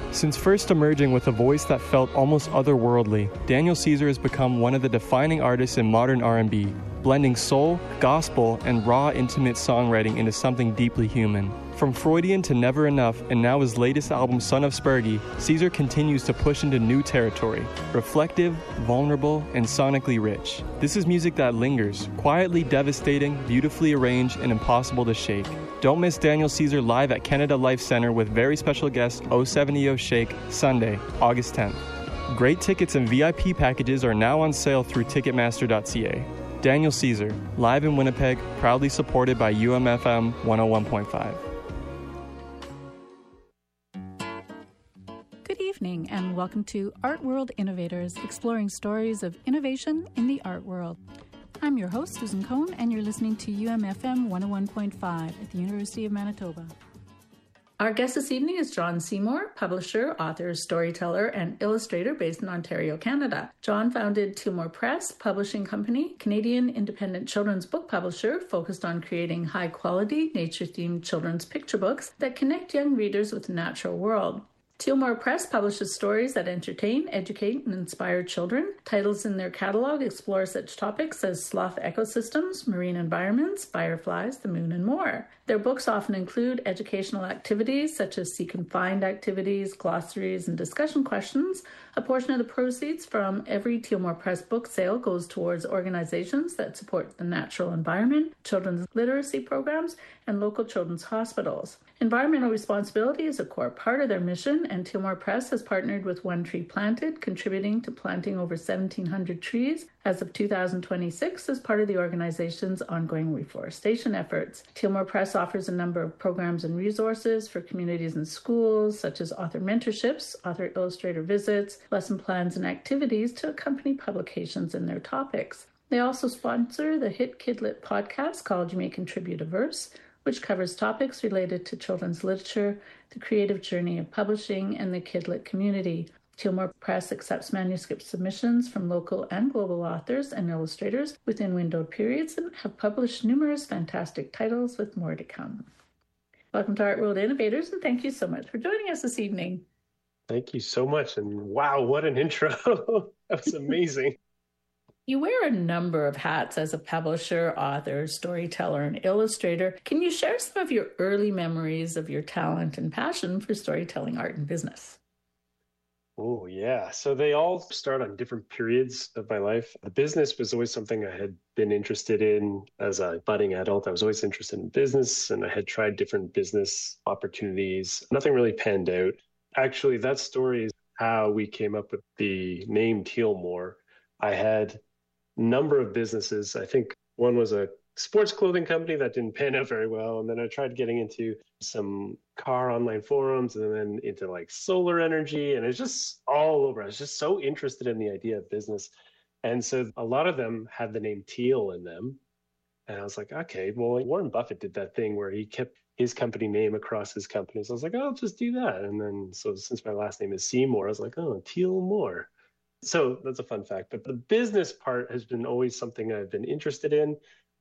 Since first emerging with a voice that felt almost otherworldly, Daniel Caesar has become one of the defining artists in modern R&B, blending soul, gospel, and raw, intimate songwriting into something deeply human. From Freudian to Never Enough, and now his latest album, Son of Spurgy, Caesar continues to push into new territory, reflective, vulnerable, and sonically rich. This is music that lingers, quietly devastating, beautifully arranged, and impossible to shake. Don't miss Daniel Caesar live at Canada Life Center with very special guest 070 Shake, Sunday, August 10th. Great tickets and VIP packages are now on sale through Ticketmaster.ca. Daniel Caesar, live in Winnipeg, proudly supported by UMFM 101.5. Good evening and welcome to Art World Innovators, exploring stories of innovation in the art world. I'm your host, Susan Cohn, and you're listening to UMFM 101.5 at the University of Manitoba. Our guest this evening is John Seymour, publisher, author, storyteller, and illustrator based in Ontario, Canada. John founded Tealmore Press, publishing company, Canadian independent children's book publisher focused on creating high-quality, nature-themed children's picture books that connect young readers with the natural world. Tealmore Press publishes stories that entertain, educate, and inspire children. Titles in their catalog explore such topics as sloth ecosystems, marine environments, fireflies, the moon, and more. Their books often include educational activities such as seek and find activities, glossaries, and discussion questions. A portion of the proceeds from every Tealmore Press book sale goes towards organizations that support the natural environment, children's literacy programs, and local children's hospitals. Environmental responsibility is a core part of their mission, and Tealmore Press has partnered with One Tree Planted, contributing to planting over 1,700 trees as of 2026 as part of the organization's ongoing reforestation efforts. Tealmore Press offers a number of programs and resources for communities and schools, such as author mentorships, author illustrator visits, lesson plans, and activities to accompany publications in their topics. They also sponsor the hit Kidlit podcast called You May Contribute a Verse, which covers topics related to children's literature, the creative journey of publishing, and the Kidlit community. Tealmore Press accepts manuscript submissions from local and global authors and illustrators within windowed periods and have published numerous fantastic titles with more to come. Welcome to Art World Innovators, and thank you so much for joining us this evening. Thank you so much, and wow, what an intro. That was amazing. You wear a number of hats as a publisher, author, storyteller, and illustrator. Can you share some of your early memories of your talent and passion for storytelling, art, and business? Oh, yeah. So they all start on different periods of my life. The business was always something I had been interested in as a budding adult. I was always interested in business, and I had tried different business opportunities. Nothing really panned out. Actually, that story is how we came up with the name Tealmore. I had number of businesses. I think one was a sports clothing company that didn't pan out very well. And then I tried getting into some car online forums and then into like solar energy. And it's just all over. I was just so interested in the idea of business. And so a lot of them had the name Teal in them. And I was like, okay, well, Warren Buffett did that thing where he kept his company name across his company. So I was like, oh, I'll just do that. And then, so since my last name is Seymour, I was like, oh, Tealmore. So that's a fun fact. But the business part has been always something I've been interested in.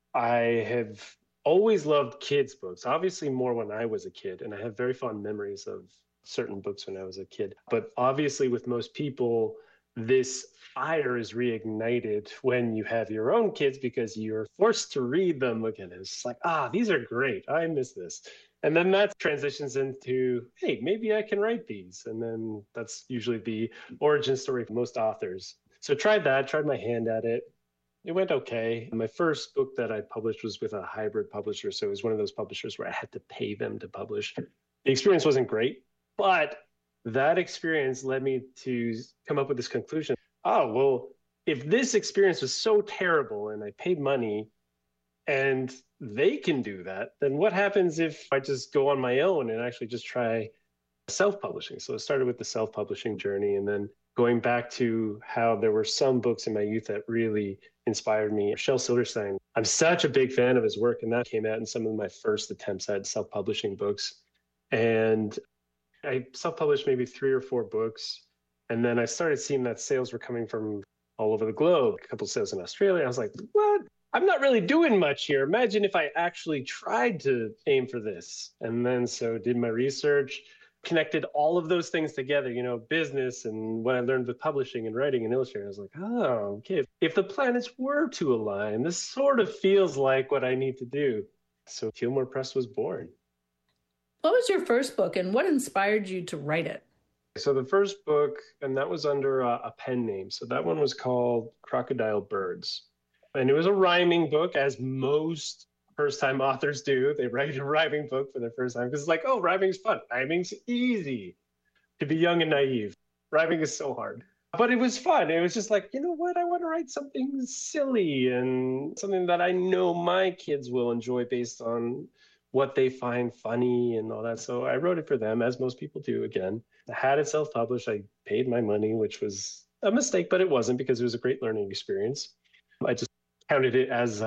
I have always loved kids' books, obviously more when I was a kid. And I have very fond memories of certain books when I was a kid. But obviously with most people, this fire is reignited when you have your own kids because you're forced to read them again. It's like, these are great. I miss this. And then that transitions into, hey, maybe I can write these. And then that's usually the origin story for most authors. So tried my hand at it. It went okay. My first book that I published was with a hybrid publisher. So it was one of those publishers where I had to pay them to publish. The experience wasn't great, but that experience led me to come up with this conclusion. Oh, well, if this experience was so terrible and I paid money and they can do that, then what happens if I just go on my own and actually just try self-publishing? So it started with the self-publishing journey, and then going back to how there were some books in my youth that really inspired me. Shel Silverstein, I'm such a big fan of his work, and that came out in some of my first attempts at self-publishing books. And I self-published maybe 3 or 4 books, and then I started seeing that sales were coming from all over the globe, a couple of sales in Australia. I was like, what? I'm not really doing much here. Imagine if I actually tried to aim for this. And then so did my research, connected all of those things together, business and what I learned with publishing and writing and illustrating. I was like, oh, okay. If the planets were to align, this sort of feels like what I need to do. So Tealmore Press was born. What was your first book and what inspired you to write it? So the first book, and that was under a pen name. So that one was called Crocodile Birds. And it was a rhyming book, as most first-time authors do. They write a rhyming book for the first time because it's like, oh, rhyming's fun. Rhyming's easy. To be young and naive. Rhyming is so hard. But it was fun. It was just like, you know what? I want to write something silly and something that I know my kids will enjoy based on what they find funny and all that. So I wrote it for them, as most people do again. I had it self-published. I paid my money, which was a mistake, but it wasn't because it was a great learning experience. I just counted it as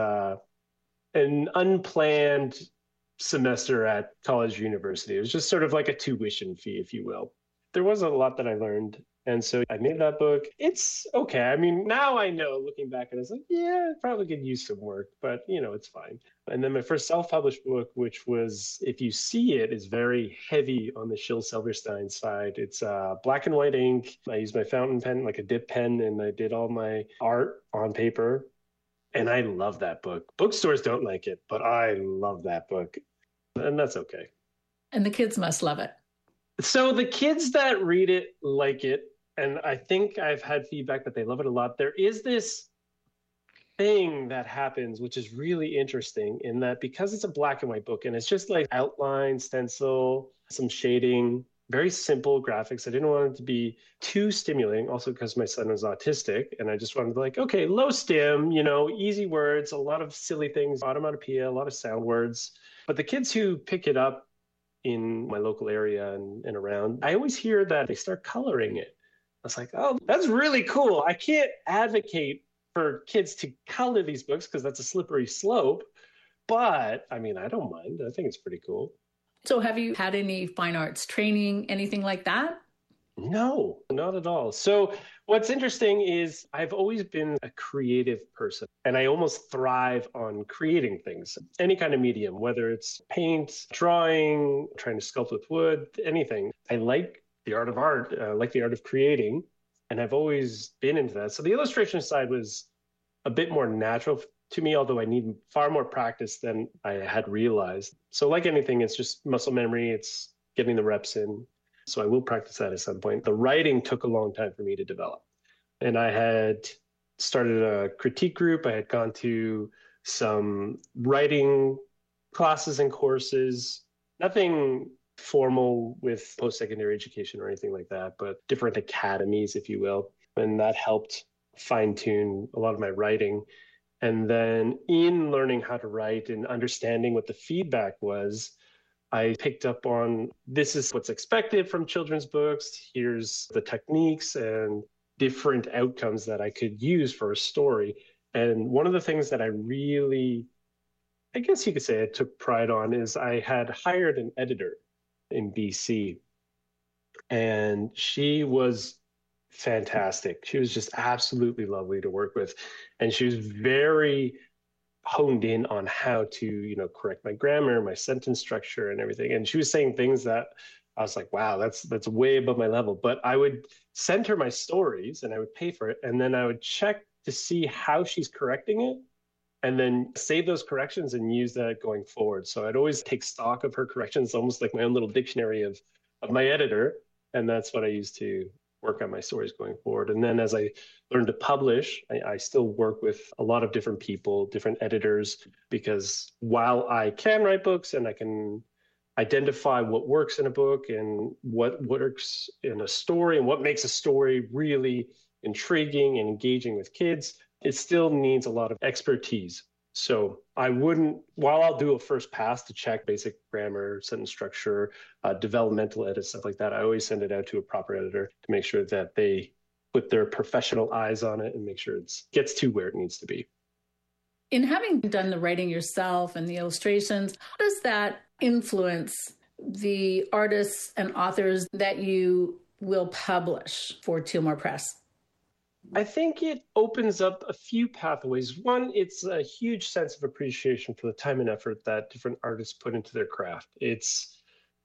an unplanned semester at college or university. It was just sort of like a tuition fee, if you will. There wasn't a lot that I learned. And so I made that book. It's okay. I mean, now I know, looking back at it, it's like, yeah, I probably could use some work, but it's fine. And then my first self-published book, which was, if you see it, is very heavy on the Shel Silverstein side. It's black and white ink. I used my fountain pen, like a dip pen, and I did all my art on paper. And I love that book. Bookstores don't like it, but I love that book. And that's okay. And the kids must love it. So the kids that read it like it, and I think I've had feedback that they love it a lot. There is this thing that happens, which is really interesting, in that because it's a black and white book and it's just like outline, stencil, some shading, very simple graphics. I didn't want it to be too stimulating, also because my son was autistic. And I just wanted to be like, okay, low stim, easy words, a lot of silly things, onomatopoeia, a lot of sound words. But the kids who pick it up in my local area and around, I always hear that they start coloring it. I was like, oh, that's really cool. I can't advocate for kids to color these books because that's a slippery slope. But I mean, I don't mind. I think it's pretty cool. So have you had any fine arts training, anything like that? No, not at all. So what's interesting is I've always been a creative person, and I almost thrive on creating things, any kind of medium, whether it's paint, drawing, trying to sculpt with wood, anything. I like the art of art, like the art of creating, and I've always been into that. So the illustration side was a bit more natural to me, although I need far more practice than I had realized. So like anything, it's just muscle memory. It's getting the reps in. So I will practice that at some point. The writing took a long time for me to develop. And I had started a critique group. I had gone to some writing classes and courses, nothing formal with post-secondary education or anything like that, but different academies, if you will. And that helped fine-tune a lot of my writing. And then in learning how to write and understanding what the feedback was, I picked up on this is what's expected from children's books. Here's the techniques and different outcomes that I could use for a story. And one of the things that I really, I guess you could say I took pride on is I had hired an editor in BC, and she was fantastic. She was just absolutely lovely to work with. And she was very honed in on how to, correct my grammar, my sentence structure and everything. And she was saying things that I was like, wow, that's way above my level. But I would send her my stories and I would pay for it. And then I would check to see how she's correcting it and then save those corrections and use that going forward. So I'd always take stock of her corrections, almost like my own little dictionary of my editor. And that's what I use to work on my stories going forward. And then as I learned to publish, I still work with a lot of different people, different editors, because while I can write books and I can identify what works in a book and what works in a story and what makes a story really intriguing and engaging with kids, it still needs a lot of expertise. So I wouldn't, while I'll do a first pass to check basic grammar, sentence structure, developmental edit, stuff like that, I always send it out to a proper editor to make sure that they put their professional eyes on it and make sure it gets to where it needs to be. In having done the writing yourself and the illustrations, how does that influence the artists and authors that you will publish for Tealmore Press? I think it opens up a few pathways. One, it's a huge sense of appreciation for the time and effort that different artists put into their craft. It's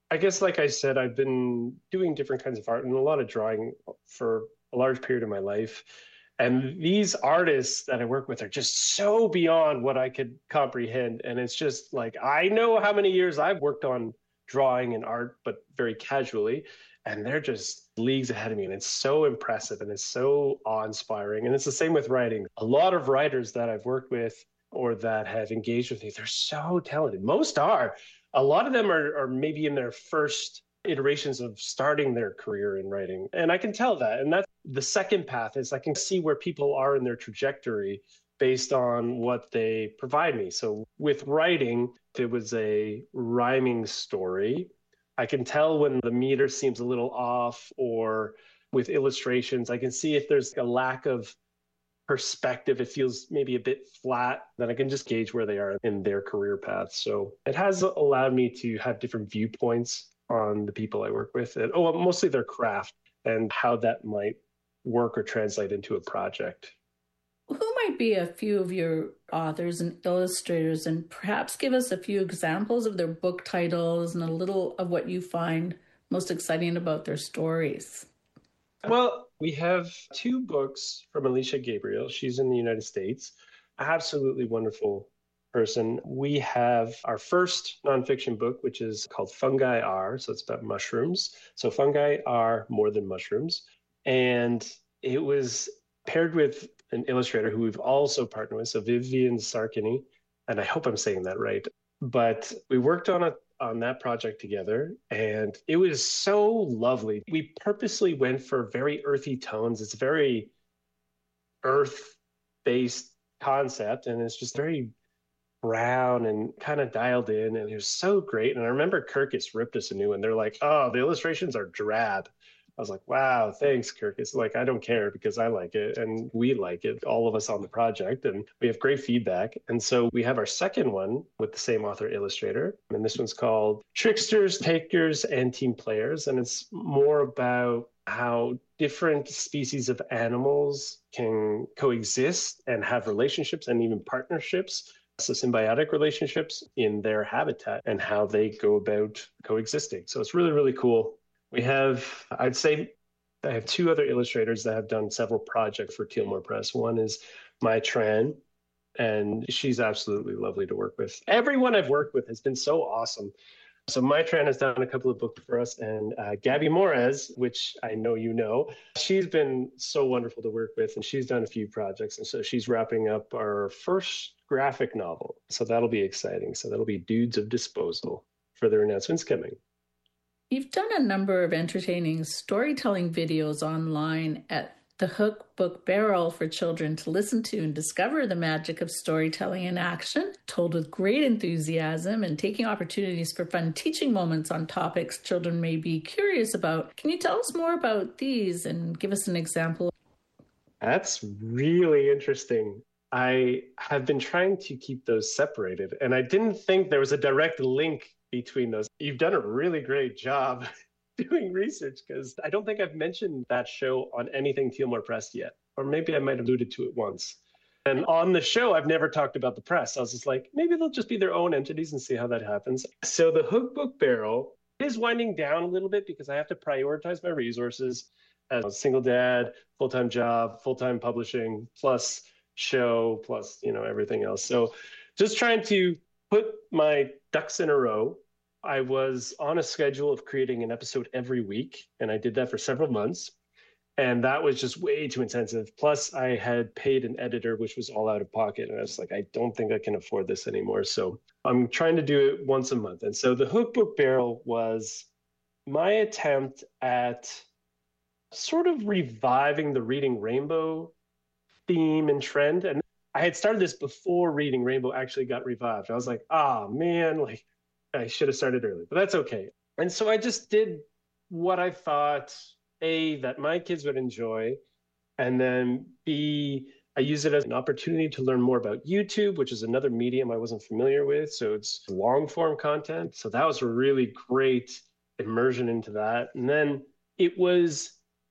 I guess, like I said, I've been doing different kinds of art and a lot of drawing for a large period of my life. And these artists that I work with are just so beyond what I could comprehend. And it's just like, I know how many years I've worked on drawing and art, but very casually. And they're just leagues ahead of me. And it's so impressive and it's so awe-inspiring. And it's the same with writing. A lot of writers that I've worked with or that have engaged with me, they're so talented. Most are. A lot of them are maybe in their first iterations of starting their career in writing. And I can tell that. And that's the second path is I can see where people are in their trajectory based on what they provide me. So with writing, if it was a rhyming story, I can tell when the meter seems a little off, or with illustrations, I can see if there's a lack of perspective, it feels maybe a bit flat, then I can just gauge where they are in their career path. So it has allowed me to have different viewpoints on the people I work with, and mostly their craft and how that might work or translate into a project. Who might be a few of your authors and illustrators, and perhaps give us a few examples of their book titles and a little of what you find most exciting about their stories? Well, we have two books from Alicia Gabriel. She's in the United States. Absolutely wonderful person. We have our first nonfiction book, which is called Fungi Are. So it's about mushrooms. So fungi are more than mushrooms. And it was paired with an illustrator who we've also partnered with, so Vivian Sarkany. And I hope I'm saying that right. But we worked on that project together, and it was so lovely. We purposely went for very earthy tones. It's a very earth-based concept, and it's just very brown and kind of dialed in, and it was so great. And I remember Kirkus ripped us a new one. They're like, oh, the illustrations are drab. I was like, wow, thanks, Kirkus. Like, I don't care because I like it and we like it, all of us on the project, and we have great feedback. And so we have our second one with the same author illustrator. And this one's called Tricksters, Takers, and Team Players. And it's more about how different species of animals can coexist and have relationships and even partnerships. So symbiotic relationships in their habitat and how they go about coexisting. So it's really, really cool. We have, I'd say, I have two other illustrators that have done several projects for Tealmore Press. One is Mai Tran, and she's absolutely lovely to work with. Everyone I've worked with has been so awesome. So Mai Tran has done a couple of books for us, and Gabby Morez, which I know you know, she's been so wonderful to work with, and she's done a few projects. And so she's wrapping up our first graphic novel. So that'll be exciting. So that'll be Dudes of Disposal. Further announcements coming. You've done a number of entertaining storytelling videos online at the Hook Book Barrel for children to listen to and discover the magic of storytelling in action, told with great enthusiasm and taking opportunities for fun teaching moments on topics children may be curious about. Can you tell us more about these and give us an example? That's really interesting. I have been trying to keep those separated, and I didn't think there was a direct link between those. You've done a really great job doing research, because I don't think I've mentioned that show on anything Tealmore Press yet, or maybe I might have alluded to it once. And on the show, I've never talked about the press. I was just like, maybe they'll just be their own entities and see how that happens. So the Hook Book Barrel is winding down a little bit because I have to prioritize my resources as a single dad, full-time job, full-time publishing, plus show, plus, everything else. So just trying to put my ducks in a row. I was on a schedule of creating an episode every week, and I did that for several months. And that was just way too intensive. Plus, I had paid an editor, which was all out of pocket. And I was like, I don't think I can afford this anymore. So I'm trying to do it once a month. And so the Hook Book Barrel was my attempt at sort of reviving the Reading Rainbow theme and trend. And I had started this before Reading Rainbow actually got revived. I was like, man, I should have started early, but that's okay. And so I just did what I thought, A, that my kids would enjoy, and then B, I use it as an opportunity to learn more about YouTube, which is another medium I wasn't familiar with. So it's long form content. So that was a really great immersion into that. And then it was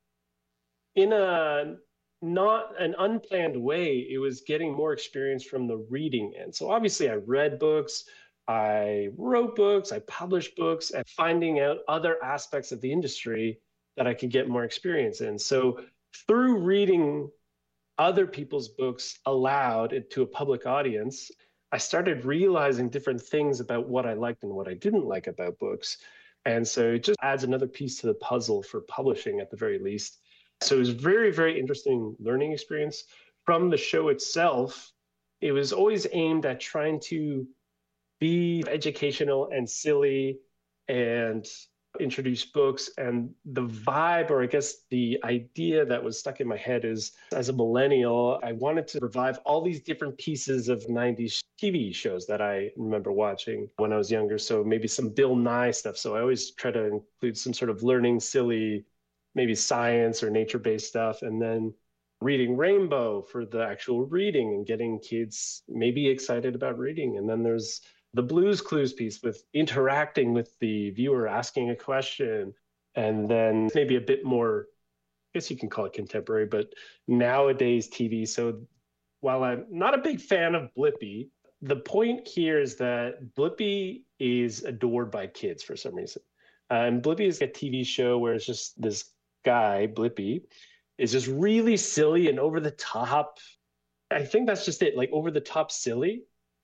in a not an unplanned way, it was getting more experience from the reading end. So obviously I read books, I wrote books, I published books, and finding out other aspects of the industry that I could get more experience in. So through reading other people's books aloud to a public audience, I started realizing different things about what I liked and what I didn't like about books. And so it just adds another piece to the puzzle for publishing at the very least. So it was very, very interesting learning experience. From the show itself, it was always aimed at trying to be educational and silly and introduce books. And the vibe, or I guess the idea that was stuck in my head is, as a millennial, I wanted to revive all these different pieces of 90s TV shows that I remember watching when I was younger. So maybe some Bill Nye stuff. So I always try to include some sort of learning, silly, maybe science or nature-based stuff. And then Reading Rainbow for the actual reading and getting kids maybe excited about reading. And then there's the Blues Clues piece with interacting with the viewer, asking a question, and then maybe a bit more, I guess you can call it contemporary, but nowadays TV. So while I'm not a big fan of Blippi, the point here is that Blippi is adored by kids for some reason. And Blippi is a TV show where it's just this guy, Blippi, is just really silly and over the top. I think that's just it, like over the top silly.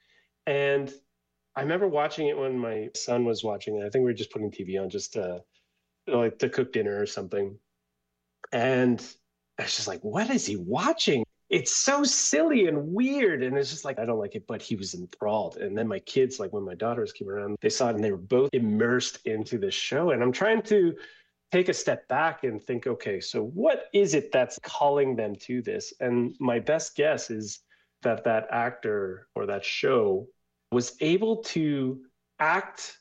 And I remember watching it when my son was watching it. I think we were just putting TV on just like to cook dinner or something. And I was just like, what is he watching? It's so silly and weird. And it's just like, I don't like it, but he was enthralled. And then my kids, like when my daughters came around, they saw it and they were both immersed into this show. And I'm trying to take a step back and think, okay, so what is it that's calling them to this? And my best guess is that that actor or that show was able to act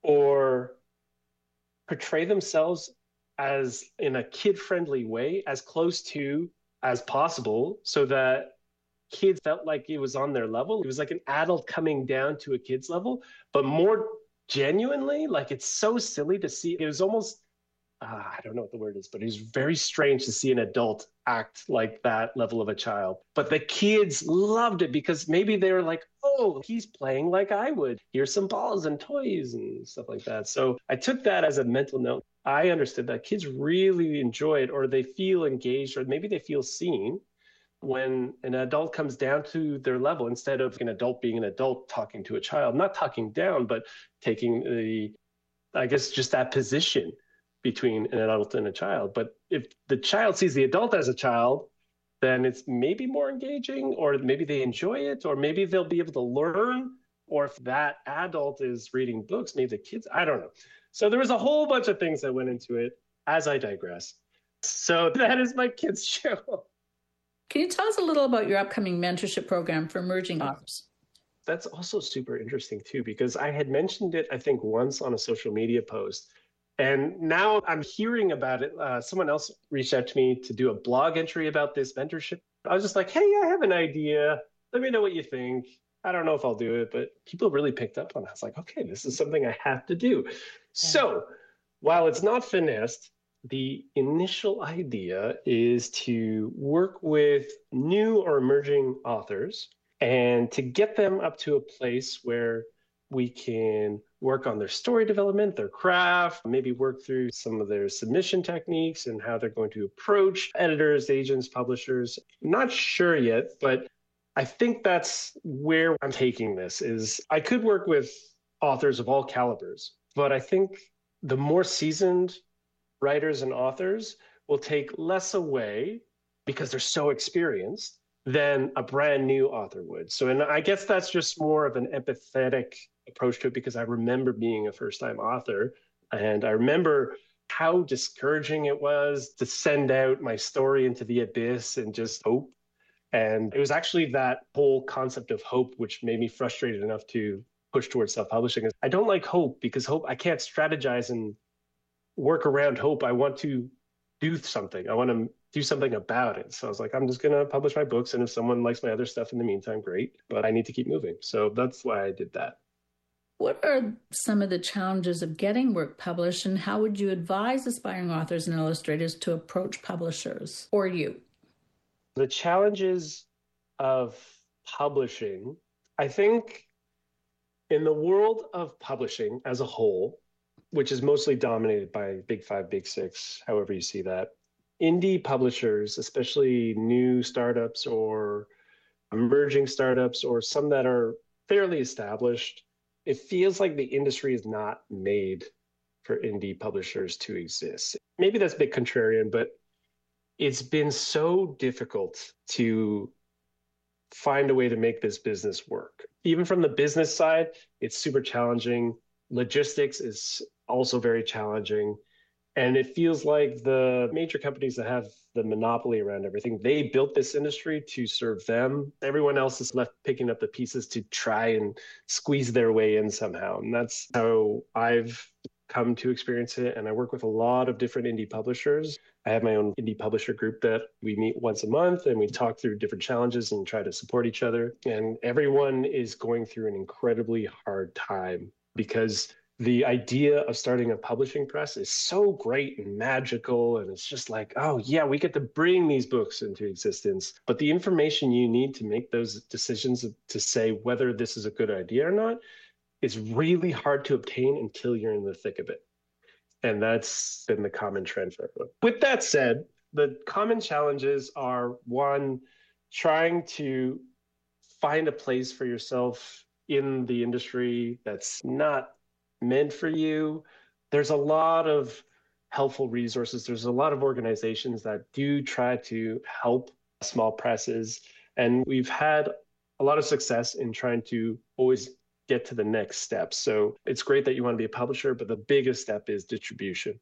or portray themselves as in a kid-friendly way, as close to as possible, so that kids felt like it was on their level. It was like an adult coming down to a kid's level, but more genuinely, like it's so silly to see. It was almost, I don't know what the word is, but it was very strange to see an adult act like that level of a child. But the kids loved it because maybe they were like, oh, he's playing like I would. Here's some balls and toys and stuff like that. So I took that as a mental note. I understood that kids really enjoy it, or they feel engaged, or maybe they feel seen when an adult comes down to their level, instead of an adult being an adult talking to a child, not talking down, but taking I guess, just that position between an adult and a child. But if the child sees the adult as a child, then it's maybe more engaging, or maybe they enjoy it, or maybe they'll be able to learn. Or if that adult is reading books, maybe the kids, I don't know. So there was a whole bunch of things that went into it, as I digress. So that is my kids' show. Can you tell us a little about your upcoming mentorship program for emerging authors? That's also super interesting too, because I had mentioned it, I think, once on a social media post. And now I'm hearing about it. Someone else reached out to me to do a blog entry about this mentorship. I was just like, hey, I have an idea. Let me know what you think. I don't know if I'll do it, but people really picked up on it. I was like, okay, this is something I have to do. Yeah. So while it's not finessed, the initial idea is to work with new or emerging authors and to get them up to a place where we can work on their story development, their craft, maybe work through some of their submission techniques and how they're going to approach editors, agents, publishers. I'm not sure yet, but I think that's where I'm taking this. Is I could work with authors of all calibers, but I think the more seasoned writers and authors will take less away because they're so experienced than a brand new author would. So, and I guess that's just more of an empathetic approach to it, because I remember being a first-time author, and I remember how discouraging it was to send out my story into the abyss and just hope. And it was actually that whole concept of hope which made me frustrated enough to push towards self-publishing. I don't like hope, because hope, I can't strategize and work around hope. I want to do something. I want to do something about it. So I was like, I'm just going to publish my books. And if someone likes my other stuff in the meantime, great. But I need to keep moving. So that's why I did that. What are some of the challenges of getting work published, and how would you advise aspiring authors and illustrators to approach publishers or you? The challenges of publishing, I think In the world of publishing as a whole, which is mostly dominated by Big Five, Big Six, however you see that, indie publishers, especially new startups or emerging startups or some that are fairly established, it feels like the industry is not made for indie publishers to exist. Maybe that's a bit contrarian, but it's been so difficult to find a way to make this business work. Even from the business side, it's super challenging. Logistics is also very challenging. And it feels like the major companies that have the monopoly around everything, they built this industry to serve them. Everyone else is left picking up the pieces to try and squeeze their way in somehow. And that's how I've come to experience it. And I work with a lot of different indie publishers. I have my own indie publisher group that we meet once a month and we talk through different challenges and try to support each other. And everyone is going through an incredibly hard time because the idea of starting a publishing press is so great and magical. And it's just like, oh, yeah, we get to bring these books into existence. But the information you need to make those decisions to say whether this is a good idea or not is really hard to obtain until you're in the thick of it. And that's been the common trend for everyone. With that said, the common challenges are one, trying to find a place for yourself in the industry that's not meant for you. There's a lot of helpful resources. There's a lot of organizations that do try to help small presses. And we've had a lot of success in trying to always get to the next step. So it's great that you want to be a publisher, but the biggest step is distribution.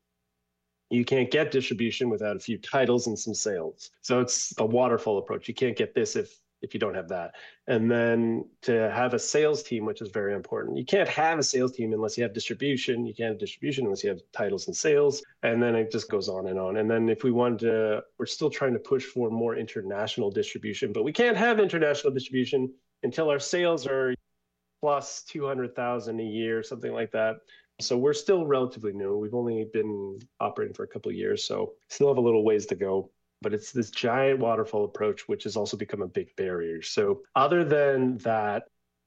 You can't get distribution without a few titles and some sales. So it's the waterfall approach. You can't get this if you don't have that. And then to have a sales team, which is very important. You can't have a sales team unless you have distribution. You can't have distribution unless you have titles and sales. And then it just goes on and on. And then if we want to, we're still trying to push for more international distribution, but we can't have international distribution until our sales are plus 200,000 a year, something like that. So we're still relatively new. We've only been operating for a couple of years, so still have a little ways to go. But it's this giant waterfall approach, which has also become a big barrier. So other than that,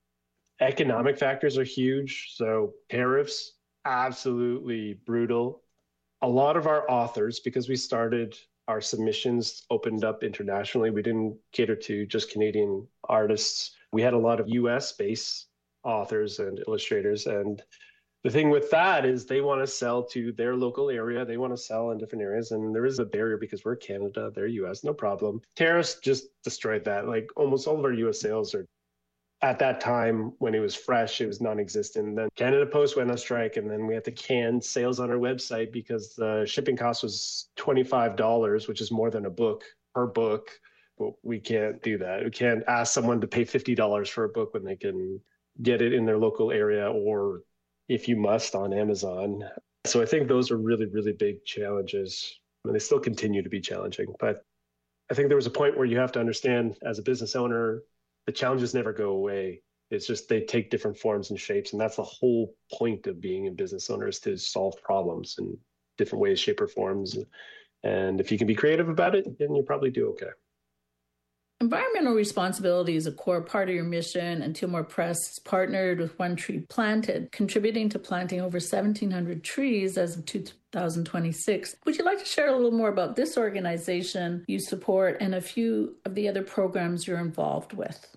economic factors are huge. So tariffs, absolutely brutal. A lot of our authors, because we started our submissions opened up internationally, we didn't cater to just Canadian artists. We had a lot of US-based authors and illustrators. And the thing with that is they want to sell to their local area. They want to sell in different areas. And there is a barrier because we're Canada, they're US, no problem. Tariffs just destroyed that. Like almost all of our US sales are, at that time when it was fresh, it was non-existent. Then Canada Post went on strike, and then we had to can sales on our website because the shipping cost was $25, which is more than a book per book. But we can't do that. We can't ask someone to pay $50 for a book when they can get it in their local area, or if you must, on Amazon. So I think those are really, really big challenges. And they still continue to be challenging. But I think there was a point where you have to understand as a business owner, the challenges never go away. It's just they take different forms and shapes. And that's the whole point of being a business owner, is to solve problems in different ways, shape, or forms. And if you can be creative about it, then you probably do okay. Environmental responsibility is a core part of your mission, and Tealmore Press is partnered with One Tree Planted, contributing to planting over 1,700 trees as of 2026. Would you like to share a little more about this organization you support and a few of the other programs you're involved with?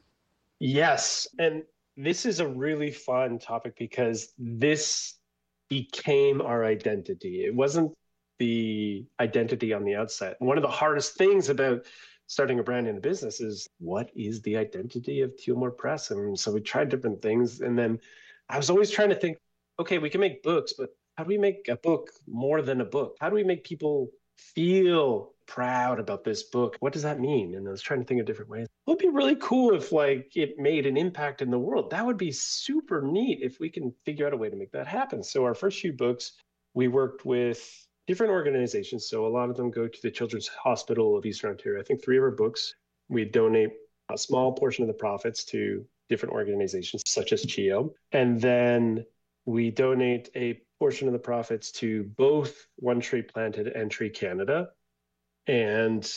Yes, and this is a really fun topic because this became our identity. It wasn't the identity on the outset. One of the hardest things about starting a brand in a business is, what is the identity of Tealmore Press? And so we tried different things. And then I was always trying to think, okay, we can make books, but how do we make a book more than a book? How do we make people feel proud about this book? What does that mean? And I was trying to think of different ways. It would be really cool if it made an impact in the world. That would be super neat if we can figure out a way to make that happen. So our first few books, we worked with different organizations. So a lot of them go to the Children's Hospital of Eastern Ontario. I think 3 of our books, we donate a small portion of the profits to different organizations such as CHEO. And then we donate a portion of the profits to both One Tree Planted and Tree Canada. And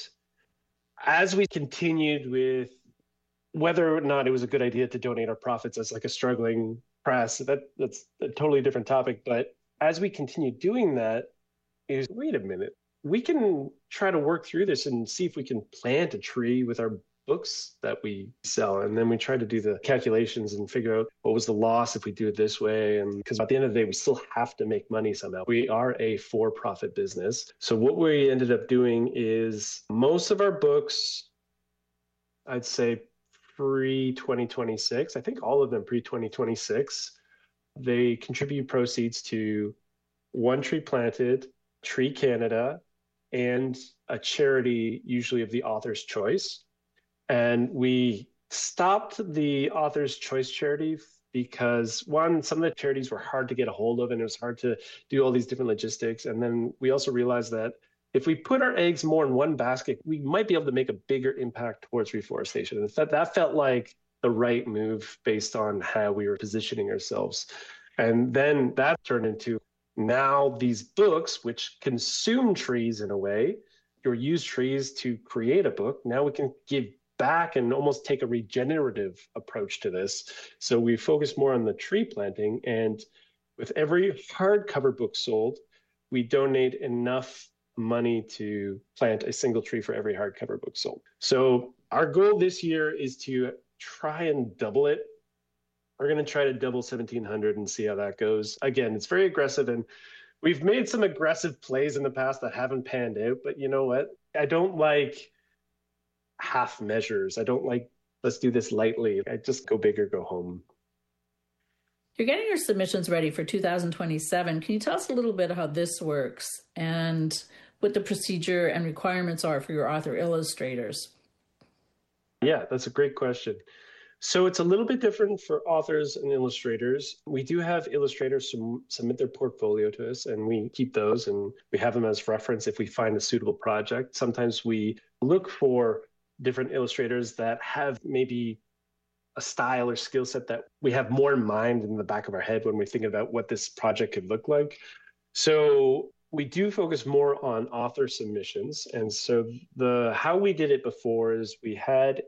as we continued with whether or not it was a good idea to donate our profits as like a struggling press. That's a totally different topic. But as we continue doing that, is wait a minute, we can try to work through this and see if we can plant a tree with our books that we sell. And then we try to do the calculations and figure out what was the loss if we do it this way. And because at the end of the day, we still have to make money somehow. We are a for-profit business. So what we ended up doing is most of our books, I'd say pre-2026, I think all of them pre-2026, they contribute proceeds to One Tree Planted, Tree Canada, and a charity, usually of the author's choice. And we stopped the author's choice charity because, one, some of the charities were hard to get a hold of and it was hard to do all these different logistics. And then we also realized that if we put our eggs more in one basket, we might be able to make a bigger impact towards reforestation. And that felt like the right move based on how we were positioning ourselves. And then that turned into now these books, which consume trees in a way, or use trees to create a book. Now we can give back and almost take a regenerative approach to this. So we focus more on the tree planting. And with every hardcover book sold, we donate enough money to plant a single tree for every hardcover book sold. So our goal this year is to try and double it. We're going to try to double 1,700 and see how that goes. Again, it's very aggressive, and we've made some aggressive plays in the past that haven't panned out. But you know what? I don't like half measures. I don't like, let's do this lightly. I just go big or go home. You're getting your submissions ready for 2027. Can you tell us a little bit how this works and what the procedure and requirements are for your author illustrators? Yeah, that's a great question. So it's a little bit different for authors and illustrators. We do have illustrators submit their portfolio to us, and we keep those and we have them as reference if we find a suitable project. Sometimes we look for different illustrators that have maybe a style or skill set that we have more in mind in the back of our head when we think about what this project could look like. So we do focus more on author submissions. And so how we did it before is we had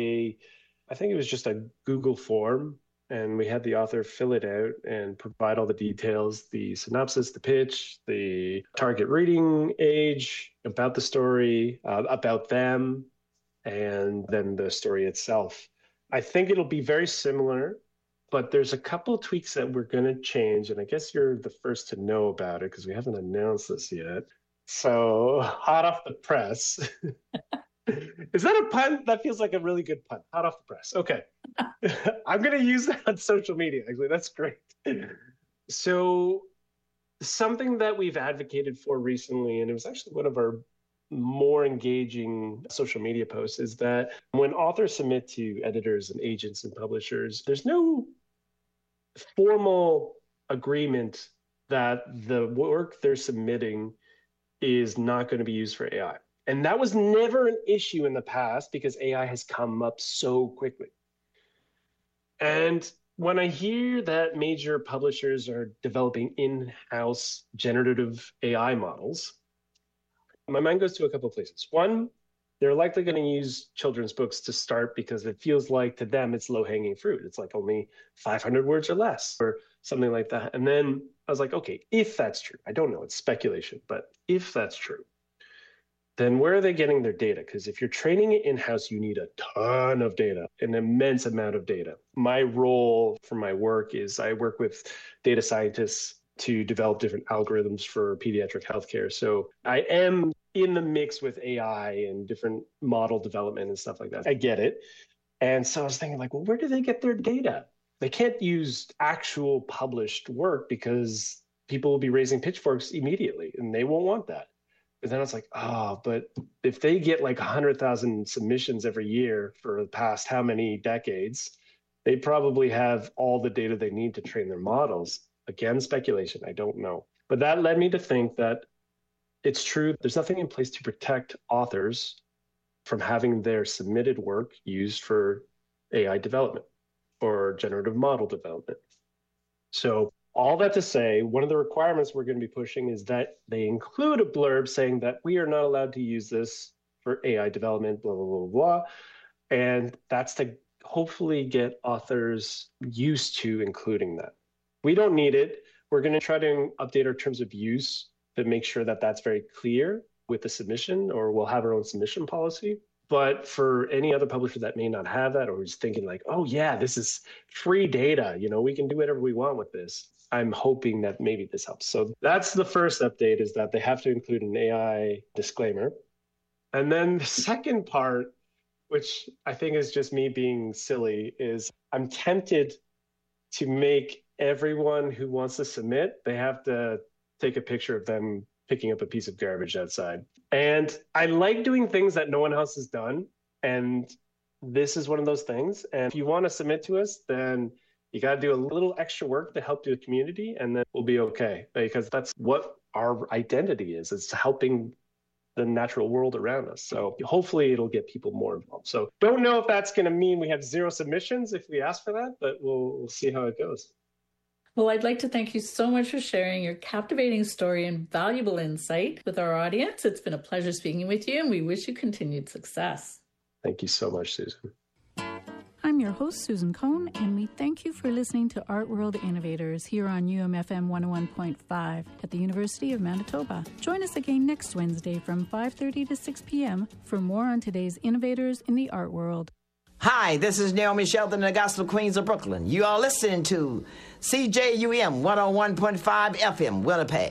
I think it was just a Google form, and we had the author fill it out and provide all the details, the synopsis, the pitch, the target reading age, about the story, about them, and then the story itself. I think it'll be very similar, but there's a couple of tweaks that we're going to change, and I guess you're the first to know about it because we haven't announced this yet. So, hot off the press. Is that a pun? That feels like a really good pun. Hot off the press. Okay. I'm going to use that on social media. Actually, that's great. So something that we've advocated for recently, and it was actually one of our more engaging social media posts, is that when authors submit to editors and agents and publishers, there's no formal agreement that the work they're submitting is not going to be used for AI. And that was never an issue in the past because AI has come up so quickly. And when I hear that major publishers are developing in-house generative AI models, my mind goes to a couple of places. One, they're likely going to use children's books to start because it feels like to them it's low-hanging fruit. It's like only 500 words or less or something like that. And then I was like, okay, if that's true, I don't know, it's speculation, but if that's true, then where are they getting their data? Because if you're training it in-house, you need a ton of data, an immense amount of data. My role for my work is I work with data scientists to develop different algorithms for pediatric healthcare. So I am in the mix with AI and different model development and stuff like that. I get it. And so I was thinking like, well, where do they get their data? They can't use actual published work because people will be raising pitchforks immediately and they won't want that. But then I was like, but if they get like 100,000 submissions every year for the past how many decades, they probably have all the data they need to train their models. Again, speculation, I don't know. But that led me to think that it's true. There's nothing in place to protect authors from having their submitted work used for AI development or generative model development. So all that to say, one of the requirements we're going to be pushing is that they include a blurb saying that we are not allowed to use this for AI development, blah, blah, blah, blah. And that's to hopefully get authors used to including that. We don't need it. We're going to try to update our terms of use to make sure that that's very clear with the submission, or we'll have our own submission policy. But for any other publisher that may not have that, or is thinking like, oh yeah, this is free data, we can do whatever we want with this, I'm hoping that maybe this helps. So that's the first update, is that they have to include an AI disclaimer. And then the second part, which I think is just me being silly, is I'm tempted to make everyone who wants to submit, they have to take a picture of them picking up a piece of garbage outside. And I like doing things that no one else has done. And this is one of those things. And if you want to submit to us, then you got to do a little extra work to help the community, and then we'll be okay. Because that's what our identity is. It's helping the natural world around us. So hopefully it'll get people more involved. So don't know if that's going to mean we have 0 submissions if we ask for that, but we'll see how it goes. Well, I'd like to thank you so much for sharing your captivating story and valuable insight with our audience. It's been a pleasure speaking with you, and we wish you continued success. Thank you so much, Susan. I'm your host, Susan Cohn, and we thank you for listening to Art World Innovators here on UMFM 101.5 at the University of Manitoba. Join us again next Wednesday from 5:30 to 6 p.m. for more on today's innovators in the art world. Hi, this is Naomi Shelton, the Gospel Queens of Brooklyn. You are listening to CJUM 101.5 FM, Winnipeg.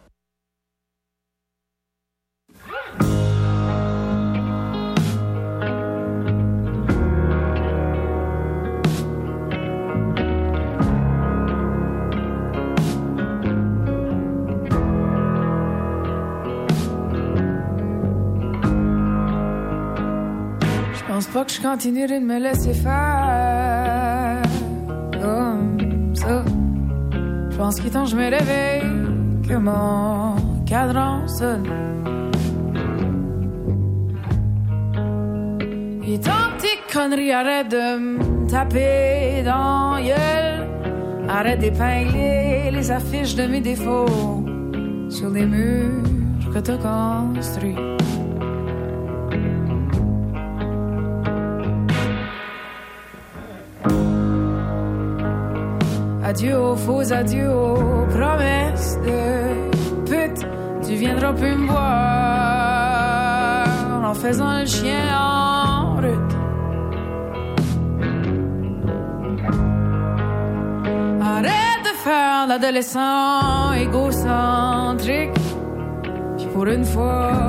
Je pense pas que je continuerai de me laisser faire comme ça. Je pense qu'il est temps que je me réveille, que mon cadran sonne. Et tant que tes conneries, arrête de me taper dans la gueule. Arrête d'épingler les affiches de mes défauts sur les murs que t'as construits. Adieu aux faux adieux, aux promesses de pute. Tu viendras plus me voir en faisant le chien en route. Arrête de faire l'adolescent égocentrique. Puis pour une fois